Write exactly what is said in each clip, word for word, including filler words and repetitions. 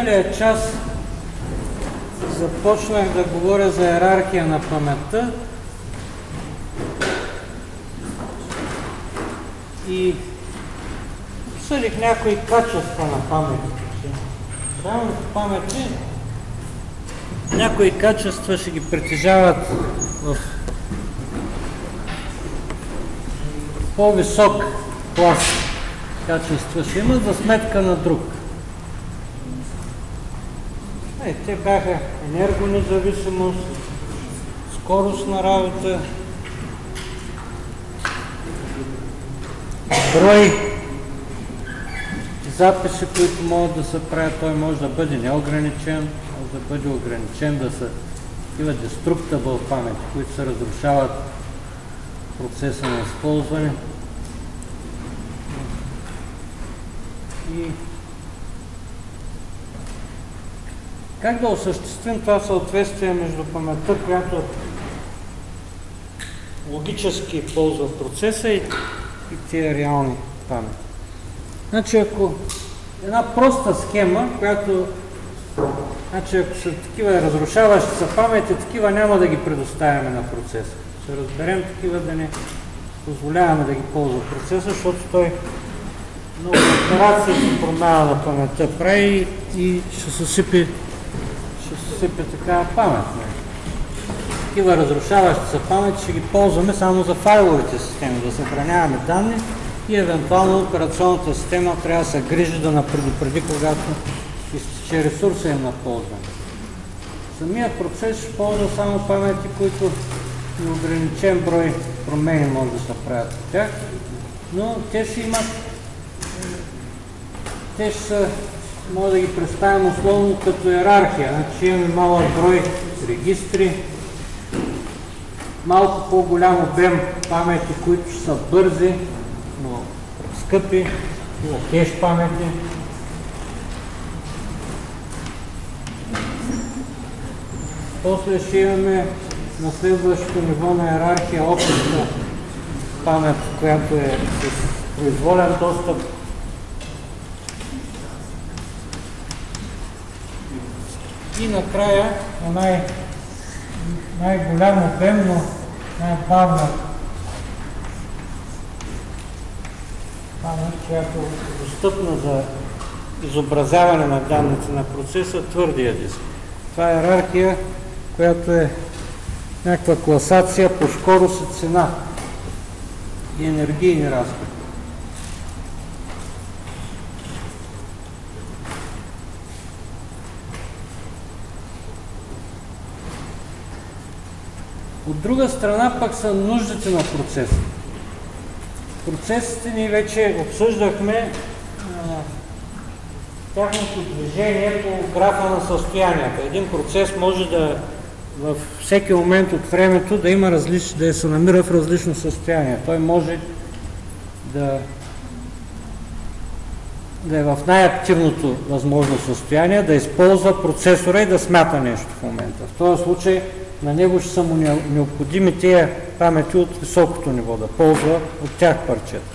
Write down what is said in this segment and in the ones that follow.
миналия час започнах да говоря за йерархия на паметта и обсъдих някои качества на паметите. Реалните памети, някои качества ще ги притежават в по-висок клас качества, ще имат за сметка на друг. Е, те бяха енергонезависимост, скорост на работа, брой записи, които могат да се правят. Той може да бъде неограничен, може да бъде ограничен, да са такива destructible памети, които се разрушават процеса на използване. И как да осъществим това съответствие между паметта, която логически ползва процеса, и, и тия реални памети? Значи, ако една проста схема, която, значи, ако са такива разрушаващи са памети, такива няма да ги предоставяме на процеса. Ще разберем такива, да не позволяваме да ги ползва процеса, защото той много операции за промяна на паметта прави и ще се сипи, ще се сипи такава памет. Такива разрушаващи са памети ще ги ползваме само за файловите системи, да съхраняваме данни и евентуално операционната система трябва да се грижи да напредупреди, когато изтече ресурса им на ползване. Самият процес ще ползва само памети, които неограничен брой промени може да се правят от тях, но те ще имат, те ще са, може да ги представим условно като йерархия. Значи имаме малък брой регистри, малко по-голям обем памети, които ще са бързи, но скъпи, кеш памети. После ще имаме на следващото ниво на йерархия опитна памет, която е с произволен достъп. И накрая на най- най-голям обем, но най-бавна памет, която е достъпна за изобразяване на данните на процеса, твърдия диск. Това е йерархия, която е някаква класация по скорост и цена и енергийни разходи. От друга страна пък са нуждите на процеса. Процесите ни вече обсъждахме а, тяхното движение по графа на състоянията. Един процес може да във всеки момент от времето да има различ, да се намира в различно състояние. Той може да, да е в най-активното възможно състояние, да използва процесора и да смята нещо в момента. В този случай на него ще са му необходими тия памети от високото ниво, да ползва от тях парчета.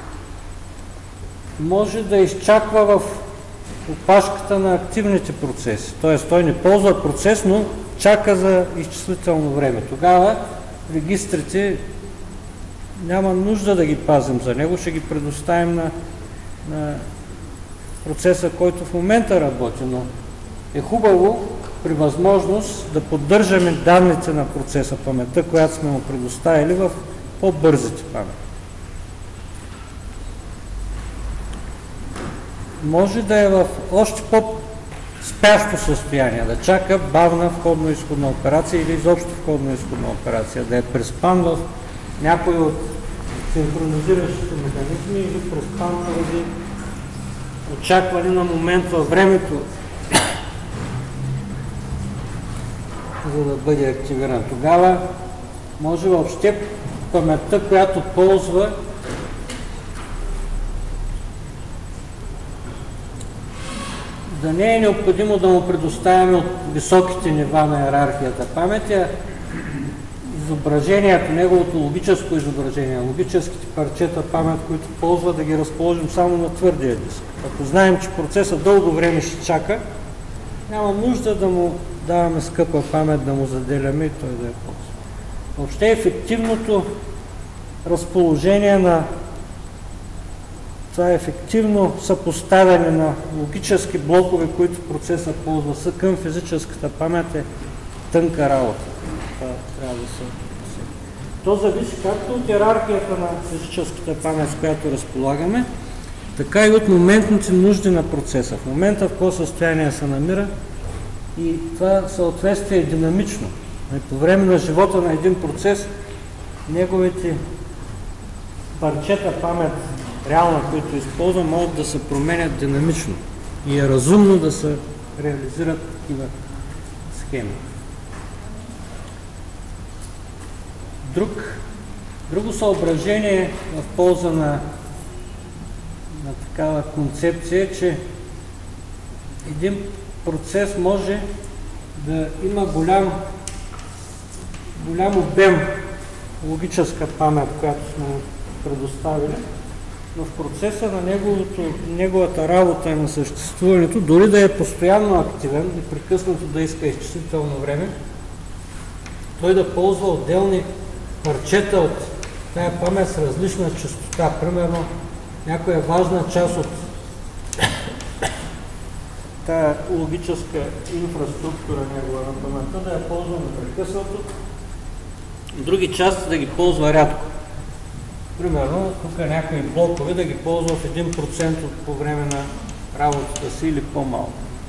Може да изчаква в опашката на активните процеси, т.е. той не ползва процес, но чака за изчислително време. Тогава регистрите няма нужда да ги пазим за него, ще ги предоставим на, на процеса, който в момента работи, но е хубаво при възможност да поддържаме данните на процеса, паметта, която сме му предоставили, в по-бързите памети. Може да е в още по-спящо състояние, да чака бавна входно-изходна операция или изобщо входно-изходна операция, да е преспан в някой от синхронизиращите механизми или преспан поради очакване на момент във времето, за да бъде активиран. Тогава може въобще паметта, която ползва, да не е необходимо да му предоставяме от високите нива на йерархията памет, а изображението, неговото логическо изображение, логическите парчета памет, които ползва, да ги разположим само на твърдия диск. Ако знаем, че процесът дълго време ще чака, няма нужда да му даваме скъпа памет, да му заделяме и той да я ползва. Въобще ефективното разположение на това ефективно съпоставяне на логически блокове, които процеса ползва са към физическата памет е тънка работа. Това трябва да се... То зависи както от йерархията на физическата памет, с която разполагаме, така и от моментните нужди на процеса. В момента в какво състояние се намира и това съответствие е динамично. По време на живота на един процес неговите парчета памет, реална, които използва, могат да се променят динамично и е разумно да се реализират такива схеми. Друг, друго съображение в полза на, на такава концепция е, че един процес може да има голям, голям обем логическа памет, която сме предоставили, но в процеса на неговото, неговата работа и на съществуването, дори да е постоянно активен и прекъснато да иска изчислително време, той да ползва отделни парчета от тая памет с различна честота. Примерно, някоя важна част от тая логическа инфраструктура негова на паметта да я ползва непрекъснато, други части да ги ползва рядко. Примерно, тук някои блокове да ги ползва в един процент от по време на работата си или по-малко.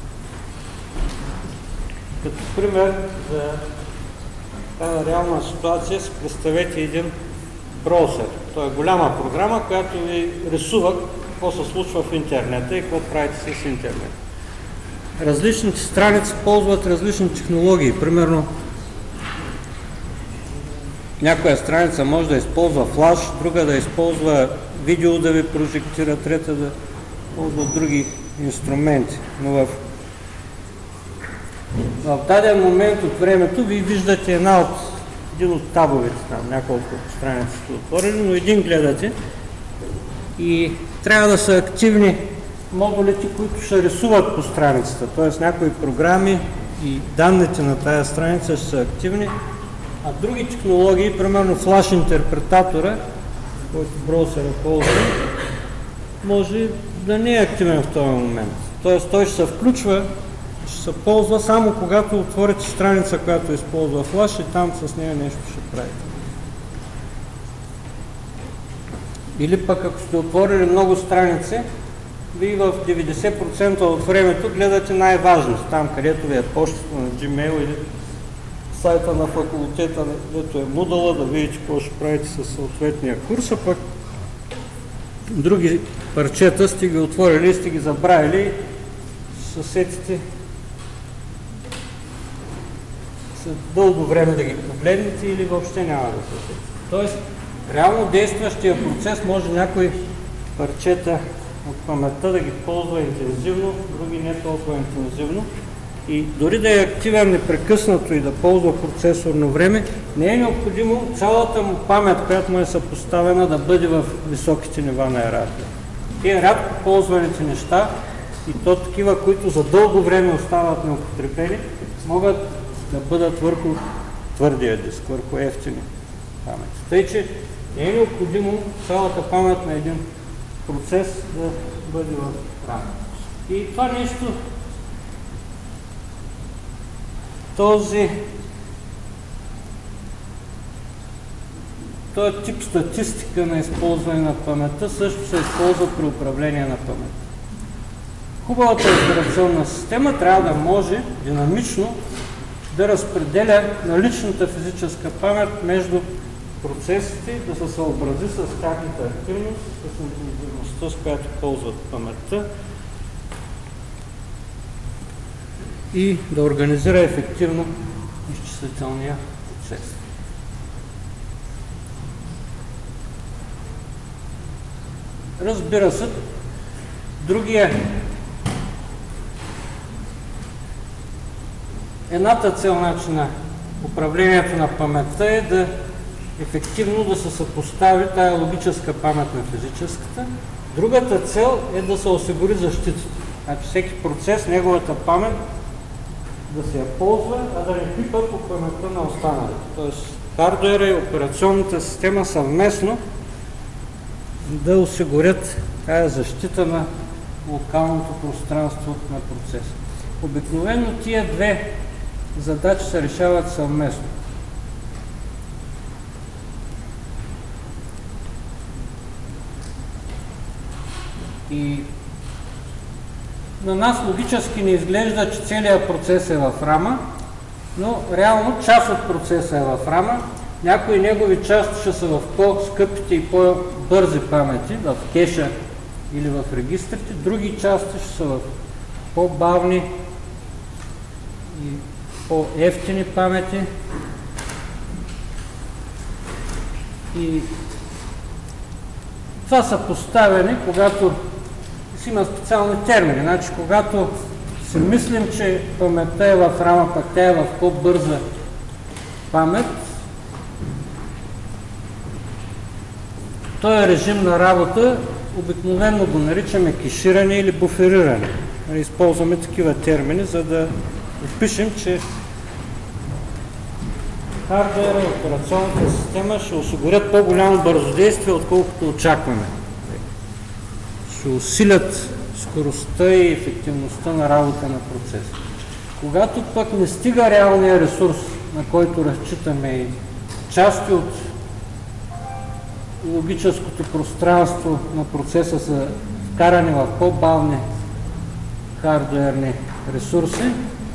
Като пример за тази реална ситуация си представете един браузър. Това е голяма програма, която ви рисува какво се случва в интернета и какво правите с интернет. Различните страници ползват различни технологии. Примерно, някоя страница може да използва флаш, друга да използва видео да ви прожектира, трета да ползва други инструменти. Но в, в даден момент от времето ви виждате една от, един от табовете, там няколко страници сте отворили, но един гледате и трябва да са активни модулите, които ще рисуват по страницата, т.е. някои програми и данните на тая страница ще са активни, а други технологии, примерно флаш интерпретатора, който браузъра ползва, може да не е активен в този момент. Т.е. той ще се включва, ще се ползва само когато отворите страница, която използва флаш и там с нея нещо ще правите. Или пък ако сте отворили много страници, вие в деветдесет процента от времето гледате най-важност, там където ви е почтата на Gmail или сайта на факултета, където е Moodle, да видите какво ще правите със съответния курс, а пък други парчета сте ги отворили, сте ги забравили, съседите след дълго време да ги погледнете или въобще няма да се сетите. Тоест, реално действащия процес може някои парчета от паметта да ги ползва интензивно, други не толкова интензивно. И дори да е активен непрекъснато и да ползва процесорно време, не е необходимо цялата му памет, която му е съпоставена, да бъде в високите нива на йерархия. Тие рядко ползваните неща и то такива, които за дълго време остават неупотребени, могат да бъдат върху твърдия диск, върху ефтини памети. Тъй, че не е необходимо цялата памет на един процес да бъде в рам. И това нещо, този, този тип статистика на използване на паметта също се използва при управление на памет. Хубавата операционна система трябва да може динамично да разпределя наличната физическа памет между процесите, да се съобрази с тяхната активност, с интензивността, с която ползват паметта и да организира ефективно изчислителния процес. Разбира се, другия едната цел значи, на управлението на паметта е да ефективно да се съпостави тая логическа памет на физическата. Другата цел е да се осигури защита. Значи всеки процес, неговата памет да се я ползва, а да не пипа по паметта на останалите. Тоест хардуера и операционната система съвместно да осигурят тази защита на локалното пространство на процеса. Обикновено тия две задачи се решават съвместно. И на нас логически не изглежда, че целият процес е в рама, но реално част от процеса е в рама. Някои негови части ще са в по-скъпите и по-бързи памети, в кеша или в регистрите, други части ще са в по-бавни и по-евтини памети. И това са поставени, когато си има специални термини. Значи, когато си мислим, че паметта е в рама, пък тя е в по-бърза памет, този режим на работа обикновено го наричаме кеширане или буфериране. Използваме такива термини, за да опишем, че хардуера и операционната система ще осигурят по-голямо бързодействие, отколкото очакваме. Ще усилят скоростта и ефективността на работа на процеса. Когато пък не стига реалния ресурс, на който разчитаме и части от логическото пространство на процеса са вкарани в по-бавни хардуерни ресурси,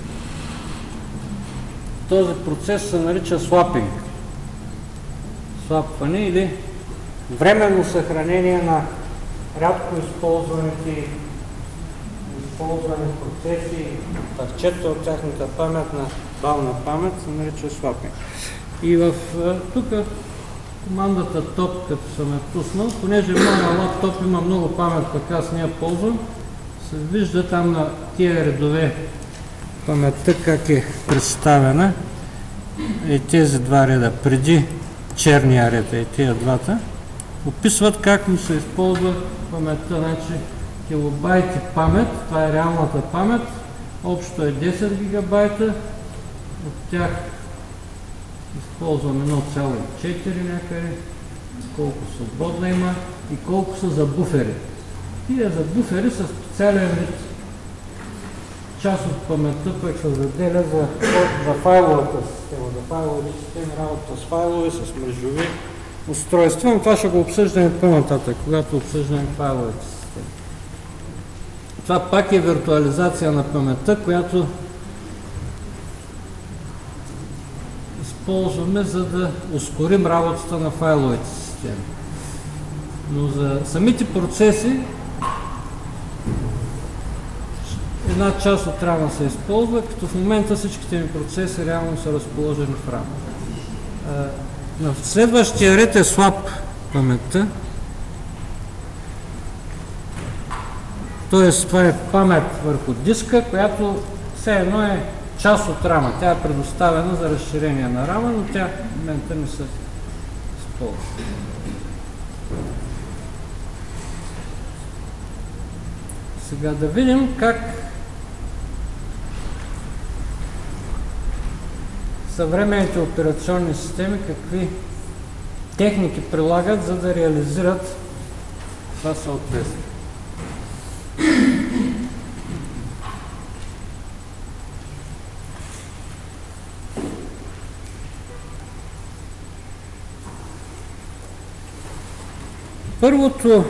този процес се нарича слапинг. Слапване или временно съхранение на рядко използваните използвани процеси, парчета от тяхната памет на бавна памет се нарича слапинг. И в тук командата топ, като съм я пуснал, понеже моя лаптоп има много памет, пък аз не я ползвам, се вижда там на тия редове паметта как е представена. И тези два реда, преди черния ред и тия двата, описват как му се използва паметта. Значи килобайти памет, това е реалната памет, общо е десет гигабайта, от тях използвам едно цяло и четири някъде, колко свободна има и колко са за буфери. Тия за буфери са специален вид. Част от паметта пък се заделя за, за файловата система, за файлови системи, работа с файлове, с мрежови устройства, но това ще го обсъждаме по-нататък, когато обсъждаме файловите системи. Това пак е виртуализация на паметта, която използваме, за да ускорим работата на файловите системи. Но за самите процеси една част от рама се използва, като в момента всичките ми процеси реално са разположени в рама. На следващия ред е слаб паметта. Тоест, това е памет върху диска, която все едно е част от рама. Тя е предоставена за разширение на рама, но тя в момента не се използва. Сега да видим как съвременните операционни системи, какви техники прилагат, за да реализират това съответствие. Първото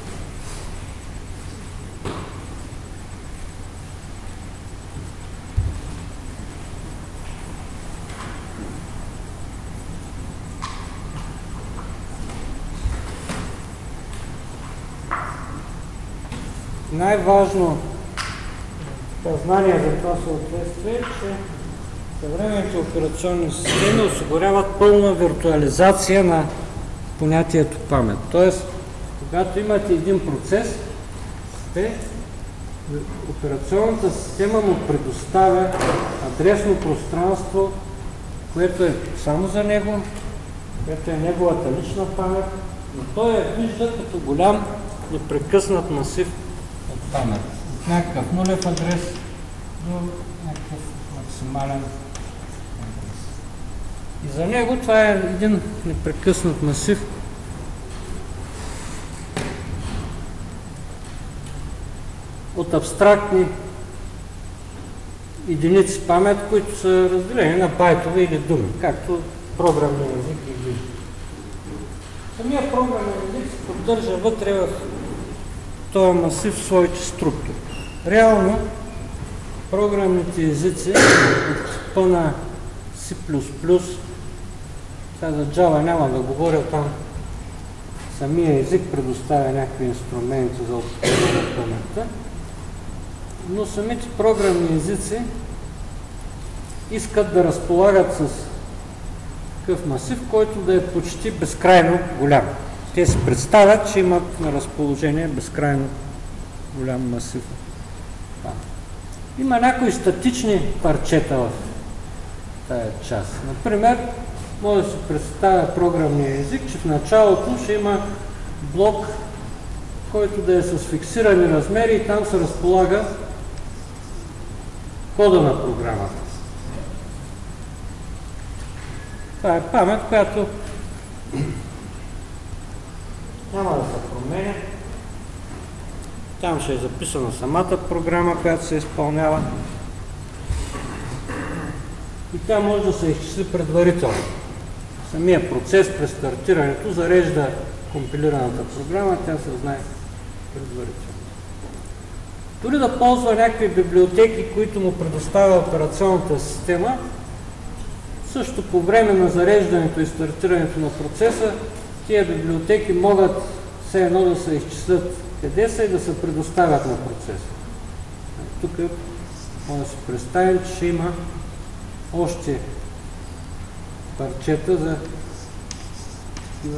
най-важно познание за това съответствие е, че съвременните операционни системи осигуряват пълна виртуализация на понятието памет. Тоест, когато имате един процес, те, операционната система му предоставя адресно пространство, което е само за него, което е неговата лична памет, но той я вижда като голям непрекъснат масив от памет. От някакъв нулев адрес до някакъв максимален нормален. И за него това е един непрекъснат масив, от абстрактни единици памет, които са разделени на байтове или думи, както програмен език и вижда. Самия програмен език се поддържа вътре в този масив в своите структури. Реално програмните езици от типа на C плюс плюс, сега за Java няма да говоря, там самия език предоставя някакви инструменти за управление на паметта, но самите програмни езици искат да разполагат с такъв масив, който да е почти безкрайно голям. Те се представят, че имат на разположение безкрайно голям масив. Има някои статични парчета в тая част. Например, може да се представя програмния език, че в началото ще има блок, който да е с фиксирани размери и там се разполага кода на програмата. Това е памет, която няма да се променя. Там ще е записана самата програма, която се изпълнява. И тя може да се изчисли предварително. Самия процес през стартирането зарежда компилираната програма, тя се знае предварително. Дори да ползва някакви библиотеки, които му предоставя операционната система, също по време на зареждането и стартирането на процеса, тия библиотеки могат все едно да се изчислят къде са и да се предоставят на процеса. Тук може да се представим, че ще има още парчета за такива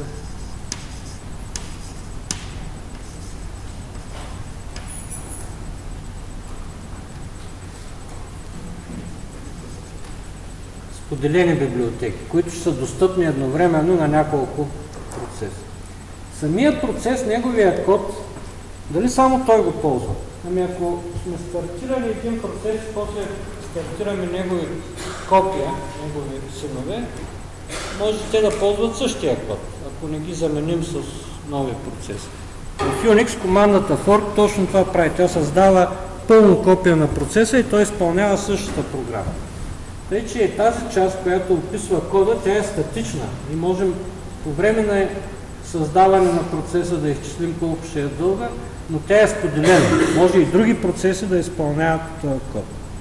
споделени библиотеки, които са достъпни едновременно на няколко процеса. Самият процес, неговия код, дали само той го ползва? Ами ако сме стартирали един процес, после стартираме негови копия, негови синове, може те да ползват същия код, ако не ги заменим с нови процеси. В Unix командата fork точно това прави. Тя създава пълно копия на процеса и той изпълнява същата програма. Тъй, че е тази част, която описва кода, тя е статична и можем по време на създаване на процеса да изчислим колко ще е дълга, но тя е споделена. Може и други процеси да изпълняват този код.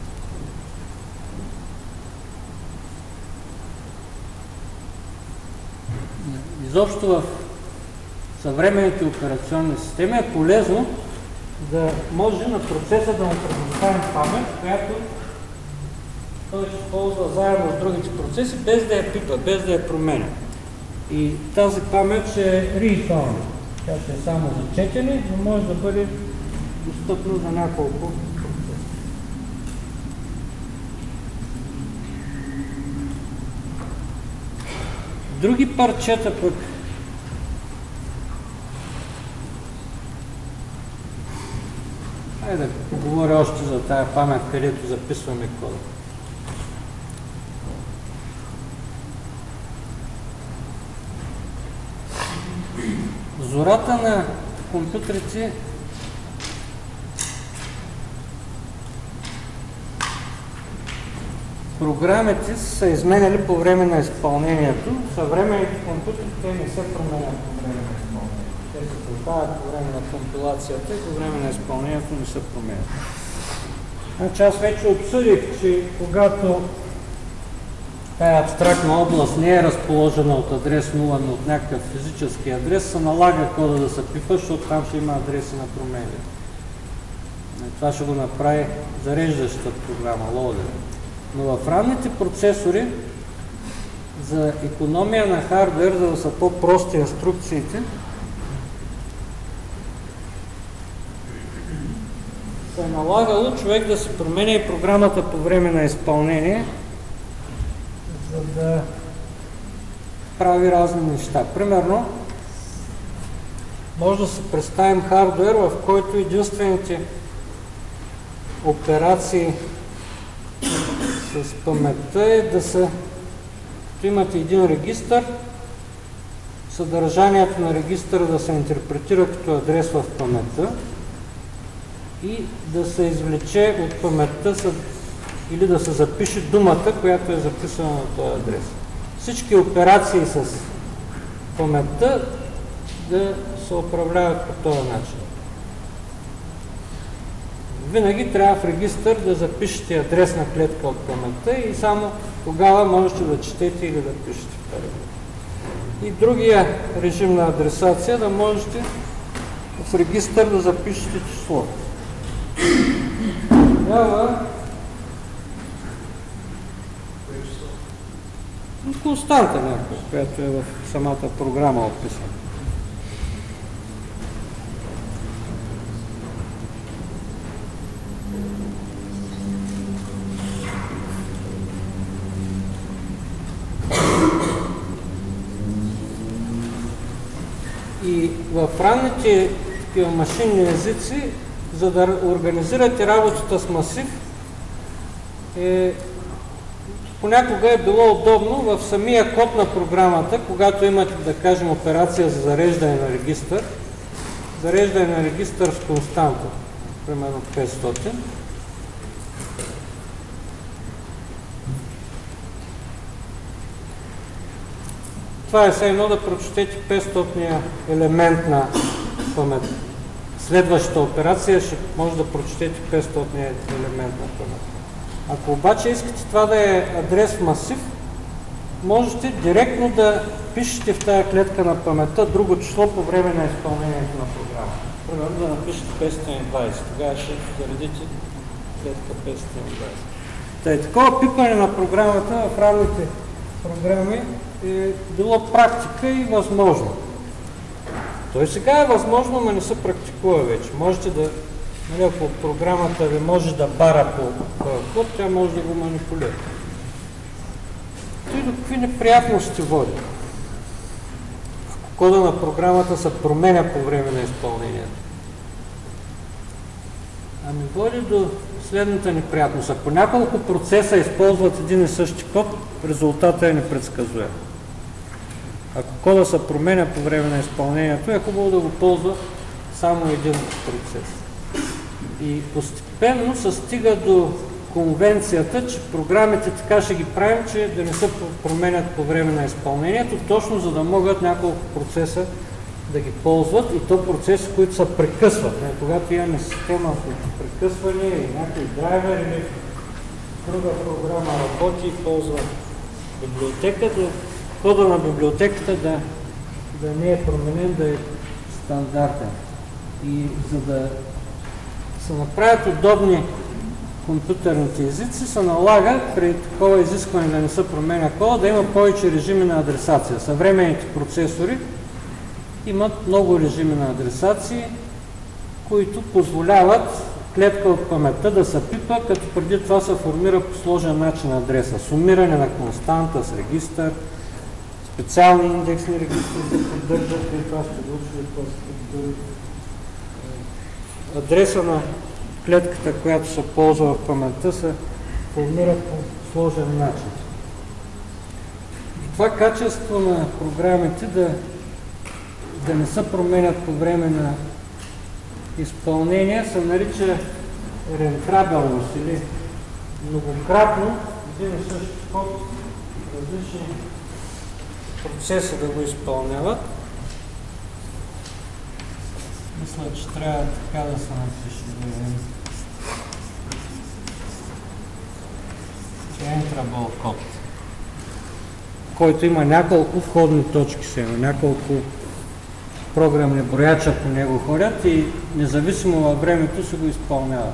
Изобщо в съвременните операционни системи е полезно да може на процеса да му предоставим памет, която той ще използва заедно с другите процеси, без да я пипа, без да я променя. И тази памет ще е read-only. Тя ще е само за четене, но може да бъде достъпна за няколко процеса. Други парчета пък Хайде да поговоря още за тая памет, където записваме кода. Зората на компютрите програмите са изменяли по време на изпълнението. Съвременните компютри те не се променят по време на изпълнението. Те се създават по време на компилацията и по време на изпълнението не се променят. Значи аз вече обсъдих, че когато тая абстрактна област не е разположена от адрес нула, но от някакъв физически адрес, се налага кода да се пипа, защото там ще има адреси на промени. Това ще го направи зареждащата програма, лоудер. Но в ранните процесори, за икономия на хардуер, за да са по-прости инструкциите, се е налагало човек да се променя и програмата по време на изпълнение, за да прави разни неща. Примерно, може да се представим хардуер, в който единствените операции с паметта е да са, като имате един регистър, съдържанието на регистъра да се интерпретира като адрес в паметта и да се извлече от паметта или да се запише думата, която е записана на този адрес. Всички операции с паметта да се управляват по този начин. Винаги трябва в регистър да запишете адресна клетка от паметта и само тогава можете да четете или да пишете в тази. И другия режим на адресация да можете в регистър да запишете число. Тогава константа някаква, която е в самата програма описана. И в ранните такива машинни езици, за да организирате работата с масив, е, понякога е било удобно в самия код на програмата, когато имате, да кажем, операция за зареждане на регистър, зареждане на регистър с константа, примерно петстотин. Това е все едно да прочетете петстотния елемент на памет. Следващата операция ще може да прочетете петстотния елемент на памет. Ако обаче искате това да е адрес в масив, можете директно да пишете в тази клетка на паметта друго число по време на изпълнението на програмата. Примерно да напишете петстотин и двайсет. Тогава ще заредите клетка петстотин и двайсет. Тъй, такова пипане на програмата в ранните програми е било практика и възможно. Той сега е възможно, но не се практикува вече. Можете да, нали, ако програмата ви може да бара по този код, тя може да го манипулира. Той до какви неприятности води? Ако кода на програмата се променя по време на изпълнението. Ами води до следната неприятност. Ако няколко процеса използват един и същи код, резултатът е непредсказуем. Ако кода се променя по време на изпълнението, е хубаво да го ползва само един процес. И постепенно се стига до конвенцията, че програмите така ще ги правим, че да не се променят по време на изпълнението, точно за да могат няколко процеса да ги ползват, и то процеси, които се прекъсват. Не, когато имаме система с прекъсване и някой драйвер или друга програма работи и ползва библиотека, да кода на библиотеката да, да не е променен, да е стандартен. И за да се направят удобни компютърните езици, се налага при такова изискване да не се променя кода, да има повече режими на адресация. Съвременните процесори имат много режими на адресации, които позволяват клетка от паметта да се пипа, като преди това се формира по сложен начин адреса. Сумиране на константа с регистър, специални индексни регистри се поддържат, и това ще го учили. Адреса на клетката, която се ползва в паметта, се формира по сложен начин. И това качество на програмите да, да не се променят по време на изпълнение се нарича рентрабелност или многократно един и същи код различни процеса да го изпълняват. Мисля, че трябва така да се напише. Entrable код, който има няколко входни точки сега, няколко програмни брояча по него ходят и независимо във времето се го изпълняват.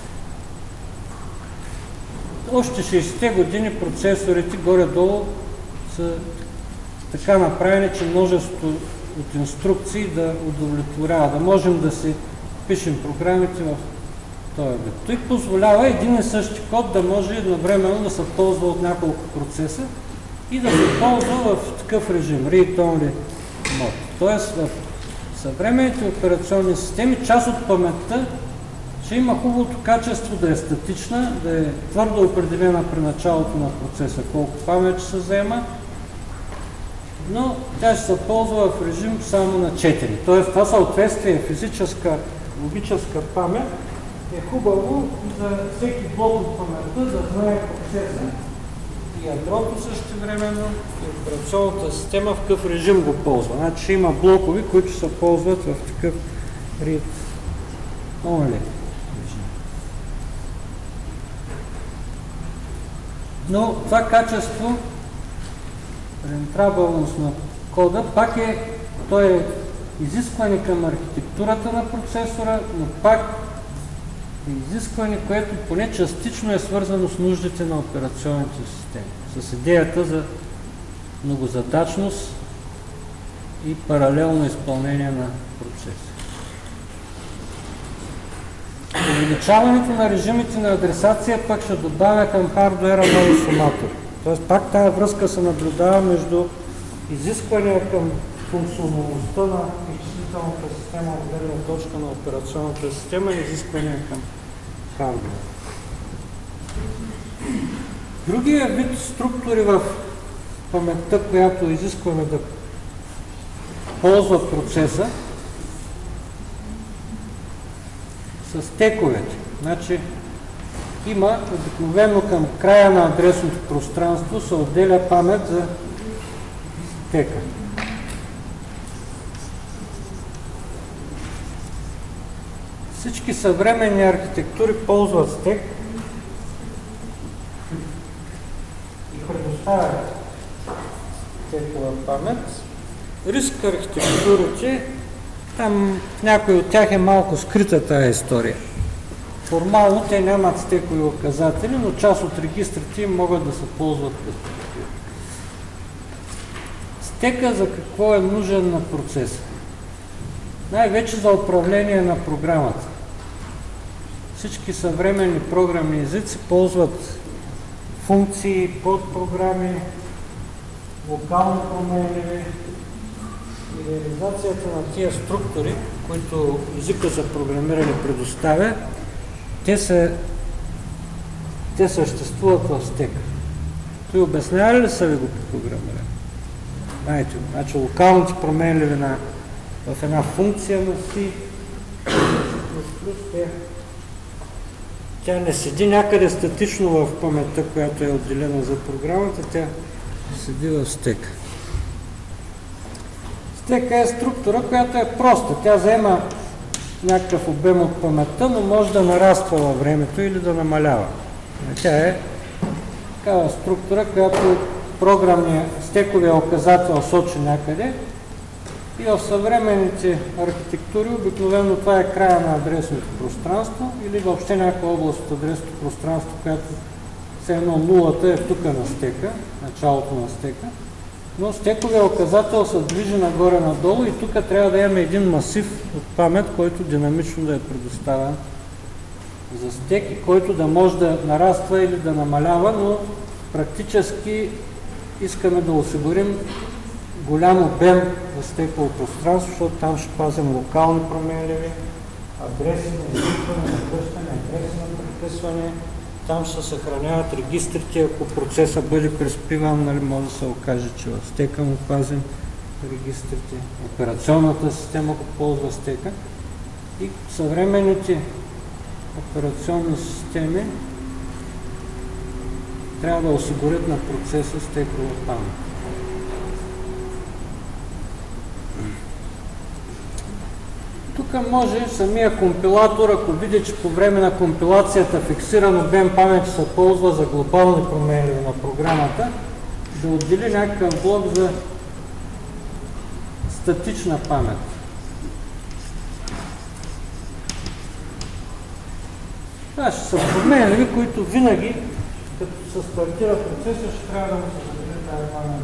Още шейсетте години процесорите горе-долу са така направени, че множество от инструкции да удовлетворява, да можем да си пишем програмите в този вид. Той позволява един и същи код да може едновременно да се ползва от няколко процеса и да се ползва в такъв режим, read-only mode. Тоест в съвременните операционни системи част от паметта че има хубавото качество да е статична, да е твърдо определена при началото на процеса колко памет ще се заема, но тя ще се ползва в режим само на четири. Тоест това съответствие физическа, логическа памет е хубаво за всеки блок от паметта да знае процеса и ядрото същевременно и операционната система в какъв режим го ползва. Значи има блокови, които се ползват в такъв read only. Но това качество, рентабилност на кода, пак е, то е изискване към архитектурата на процесора, но пак е изискване, което поне частично е свързано с нуждите на операционните системи, с идеята за многозадачност и паралелно изпълнение на процеса. Увеличаването на режимите на адресация пък ще добавя към хардуера нови суматори. Тоест пак тая връзка се наблюдава между изисквания към функционалността на изчислителната система от гледна точка на операционната система и изисквания към хардуера. Другия вид структури в паметта, която изискваме да ползва процеса, с стековете. Значи има обикновено към края на адресното пространство се отделя памет за стека. Всички съвременни архитектури ползват стек и предоставят стекова памет. Риск архитектурите, там някой от тях е малко скрита тая история. Формално те нямат стекови указатели, но част от регистрите им могат да се ползват като такива. Стека за какво е нужен на процеса? Най-вече за управление на програмата. Всички съвременни програмни езици ползват функции, подпрограми, локални променливи. И реализацията на тия структури, които езика за програмиране предоставя, те, са, те съществуват в стека. Той обяснява ли са ви го по програмиране? Знаете, значи локалните променливи на, в една функция на C++, тя не седи някъде статично в паметта, която е отделена за програмата, тя седи в стека. Стека е структура, която е проста. Тя заема някакъв обем от паметта, но може да нараства във времето или да намалява. Тя е такава структура, която програмния стековия указател сочи някъде и в съвременните архитектури обикновено това е края на адресното пространство или въобще някаква област от адресното пространство, която все едно нулата е тук на стека, началото на стека. Но стековия указател се движи нагоре-надолу и тук трябва да имаме един масив от памет, който динамично да е предоставен за стек и който да може да нараства или да намалява, но практически искаме да осигурим голям обем за стеково пространство, защото там ще пазим локални променливи, адреси на изпитване, на връщане, адреси на преписване. Там ще се съхраняват регистрите, ако процесът бъде преспиван, нали, може да се окаже, че в стека му пазим регистрите. Операционната система го ползва стека и съвременните операционни системи трябва да осигурят на процеса стекова памет. Тук може самия компилатор, ако види, че по време на компилацията фиксиран обем памет се ползва за глобални променливи на програмата, да отдели някакъв блок за статична памет. Това ще са променливи, които винаги, като се стартира процеса, ще трябва да му се заделя тази памет.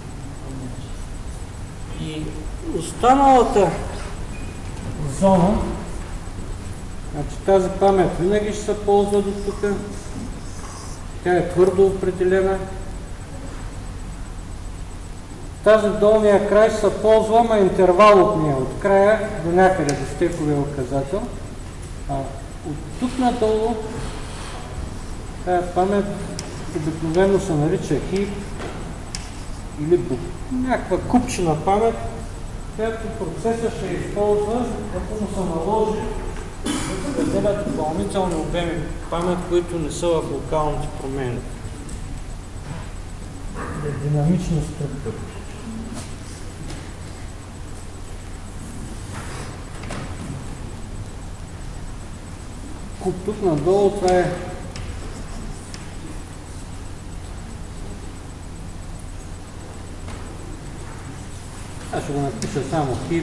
И останалата зона, значи тази памет винаги ще се ползва до тук, тя е твърдо определена. Тази долния край ще се ползва, ама интервал от нея, от края до някъде, до стековия указател. А От тук надолу тая памет обикновено се нарича хип или бук. Някаква купчина памет, която процесът ще използва, ако му се наложи да се разделят допълнителни обеми памет, които не са в локалните промени. Динамична структура. Куп тук надолу, това е аз ще го напиша само хип.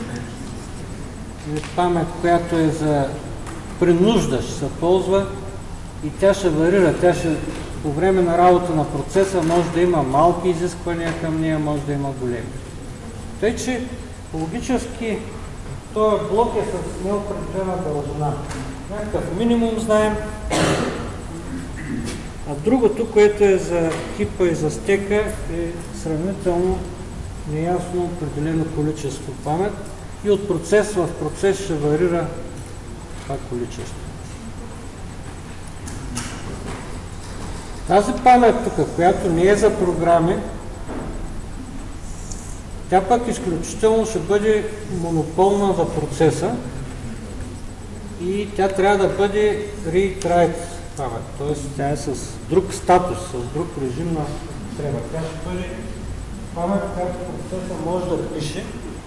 Памет, която е за при нужда ще се ползва и тя ще варира. Тя ще, по време на работа на процеса може да има малки изисквания към нея, може да има големи. Тъй, че логически този блок е с неопределена дължина. Някакъв минимум знаем. А другото, което е за хипа и за стека, е сравнително неясно определено количество памет и от процес в процес ще варира това количество. Тази памет тук, която не е за програми, тя пък изключително ще бъде монополна за процеса и тя трябва да бъде read-write памет, т.е. тя е с друг статус, с друг режим на употреба. Тя ще бъде памет, която процеса може да пише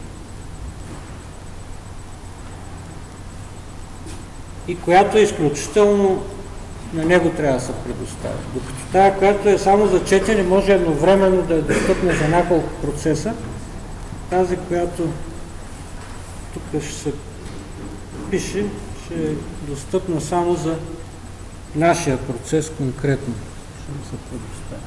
и която е изключително на него трябва да се предоставя. Докато тая, която е само за четене, може едновременно да е достъпна за няколко процеса. Тази, която тук ще се пише, ще е достъпна само за нашия процес конкретно. Ще се предоставя.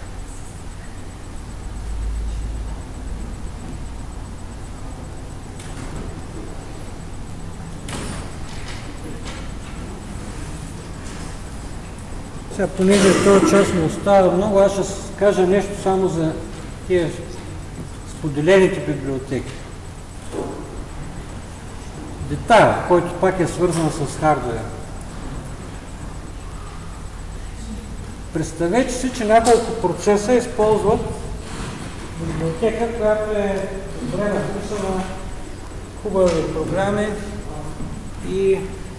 Сега, понеже този час не остава много, аз ще кажа нещо само за тия споделените библиотеки. Детайл, който пак е свързан с хардуера. Представете си, че няколко процеса използват библиотека, която е добре написана, хубави програми и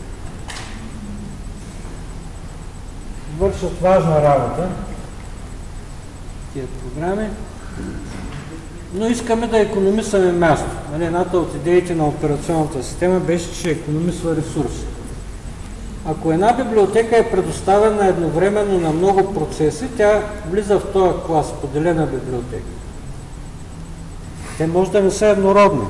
вършат важна работа тия програми, но искаме да икономисаме място. Едната от идеите на операционната система беше, че икономисва ресурси. Ако една библиотека е предоставена едновременно на много процеси, тя влиза в този клас, поделена библиотека. Те може да не са еднородни.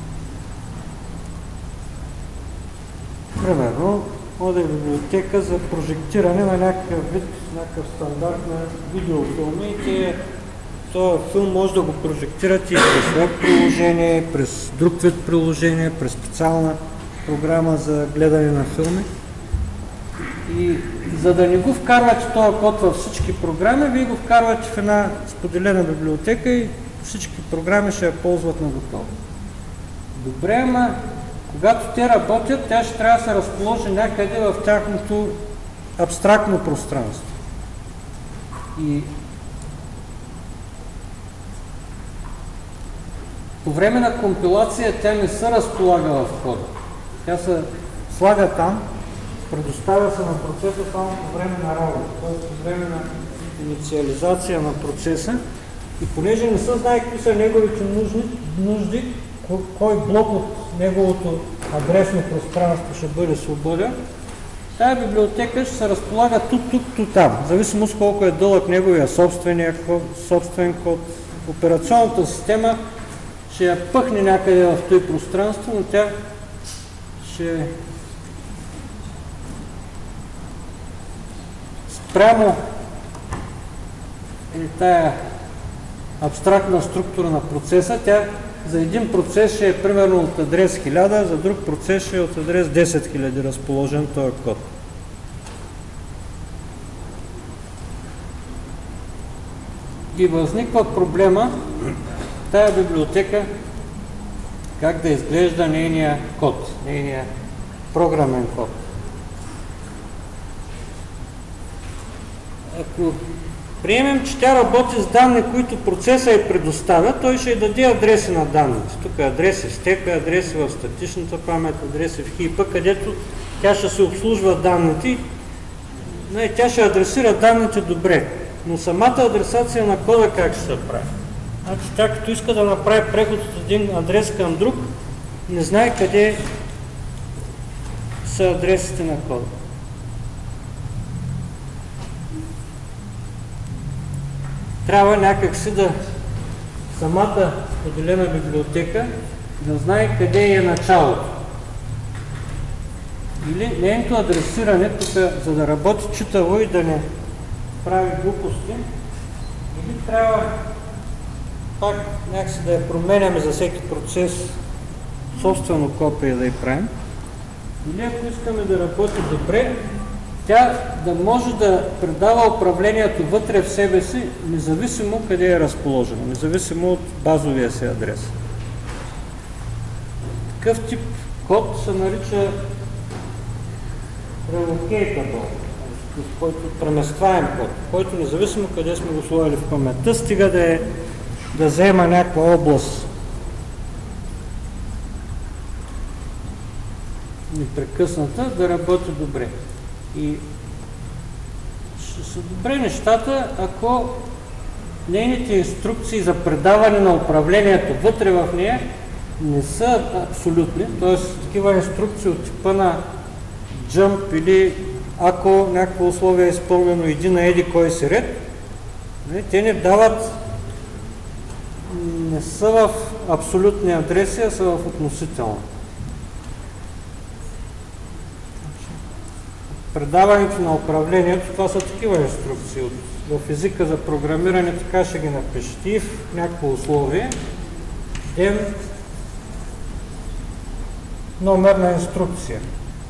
Примерно, може да е библиотека за прожектиране на някакъв вид, някакъв стандарт на видеофилми и този филм може да го прожектирате и през веб приложение, през друг вид приложение, през специална програма за гледане на филми. И за да не го вкарвате този код във всички програми, вие го вкарвате в една споделена библиотека и всички програми ще я ползват на готово. Добре, ама когато те работят, тя ще трябва да се разположи някъде в тяхното абстрактно пространство. И по време на компилация тя не се разполага в кода. Тя се слага там, предоставя се на процеса само по време на работа, т.е. по време на инициализация на процеса. И понеже не се знае какви са неговите нужди, нужди кой блок от неговото адресно пространство ще бъде свободен, тая библиотека ще се разполага тук, тук, тук, там. В зависимост колко е дълъг неговия собствен код. Операционната система ще я пъхне някъде в този пространство, но тя ще спрямо или тая абстрактна структура на процеса, тя за един процес ще е примерно от адрес хиляда, за друг процес ще е от адрес десет хиляди разположен този код. И възниква проблема тая библиотека как да изглежда нейния код, нейния програмен код. ако приемем, че тя работи с данни, които процеса й предоставя, той ще й даде адреси на данните. Тук адреси в стека, адреси в статичната памет, адреси в хипа, където тя ще се обслужва данните. Не, тя ще адресира данните добре, но самата адресация на кода как ще се прави? Значи тя като иска да направи преход от един адрес към друг, не знае къде са адресите на кода. Трябва някакси да самата отделена библиотека да знае къде е началото. Или нейното адресиране, тук, за да работи читаво и да не прави глупости, или трябва пак някакси да я променяме за всеки процес, собствено копие да я правим, или ако искаме да работи добре, тя да може да предава управлението вътре в себе си, независимо къде е разположено, независимо от базовия си адрес. Такъв тип код се нарича relocatable, който преместваем код, който независимо къде сме го сложили в паметта, стига да, е, да взема някаква област непрекъсната, да работи добре. И ще са добре нещата, ако нейните инструкции за предаване на управлението вътре в нея не са абсолютни, т.е. такива инструкции от типа на jump или ако някакво условие е изпълнено иди на еди кой си ред, те не дават, не са в абсолютни адреси, а са в относителни. Предаването на управлението, това са такива инструкции. В езика за програмиране така ще ги напишете. И в някакво условие дем номер на инструкция.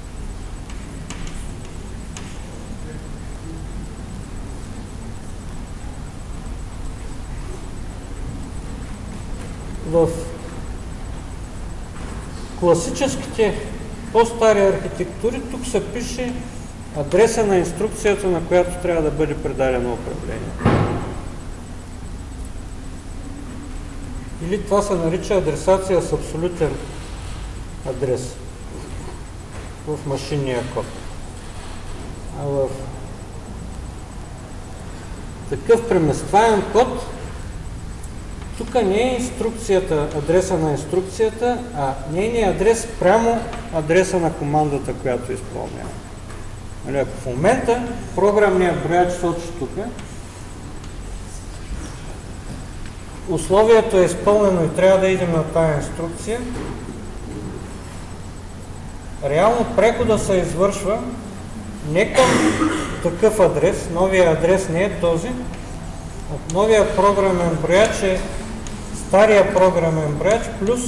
В класическите по-стари архитектури тук се пише адреса на инструкцията, на която трябва да бъде предадено управление. Или това се нарича адресация с абсолютен адрес в машинния код. А в такъв преместваем код тук не е инструкцията, адреса на инструкцията, а нейният адрес прямо адреса на командата, която изпълнява. Ако в момента програмният брояч сочи тук, условието е изпълнено и трябва да идем на тази инструкция, реално прехода се извършва не към такъв адрес, новия адрес не е този, от новия програмен брояч е стария програмен брояч плюс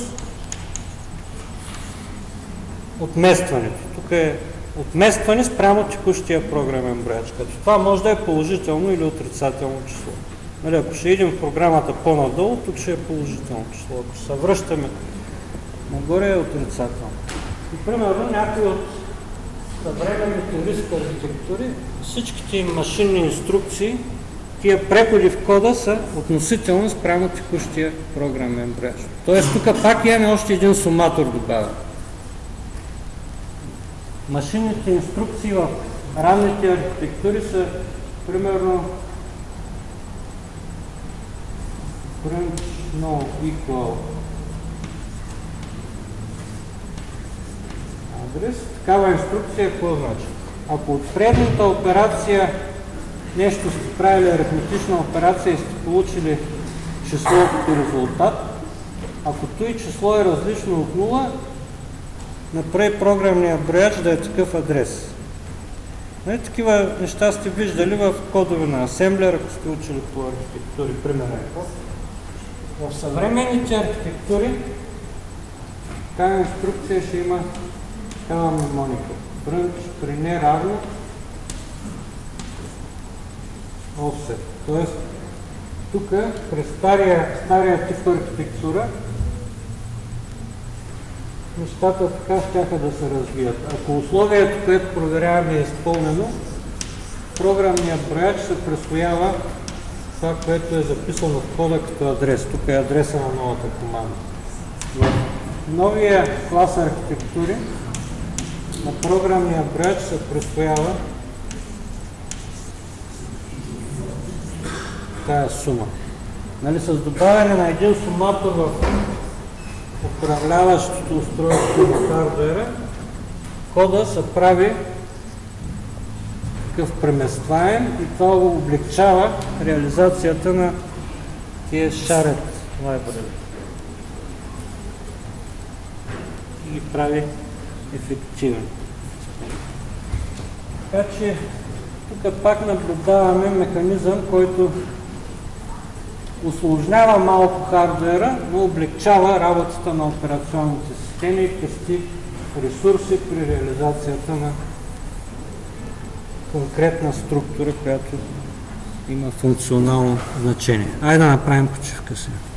отместването. Тук е отместване спрямо текущия програмен брояч, като това може да е положително или отрицателно число. Нали, ако ще идем в програмата по-надолу, тук ще е положително число. Ако се връщаме нагоре е отрицателно. И примерно някои от съвременните риск архитектури, всичките им машинни инструкции, тия преходи в кода са относително спрямо текущия програмен брояч. Тоест тук пак имаме още един суматор добавен. Машинните инструкции в ранните архитектури са примерно print no equal адрес. Такава инструкция какво значи? Ако от предната операция нещо сте правили аритметична операция и сте получили число като резултат, ако той число е различно от нула, направи програмния брояч да е такъв адрес. Нали, такива неща сте виждали в кодове на асемблер, ако сте учили по архитектури, примерно. В съвременните архитектури тази инструкция ще има такава мнемоника. Брънч при неравно offset. Тоест, тук през стария, стария тип архитектура нещата така щяха да се развият. Ако условието, което проверяваме е изпълнено, програмният брояч се присвоява това, което е записано в кода като адрес. Тук е адреса на новата команда. В новия клас архитектури на програмния брояч се присвоява тая сума. Нали, с добавяне на един суматор в управляващото устройство на хардуера, кода се прави такъв преместваем и това облегчава реализацията на тия shared library и ги прави ефективен. Така че тук пак наблюдаваме механизъм, който усложнява малко хардуера, но облегчава работата на операционните системи и пести ресурси при реализацията на конкретна структура, която има функционално значение. Айде да направим почивка сега.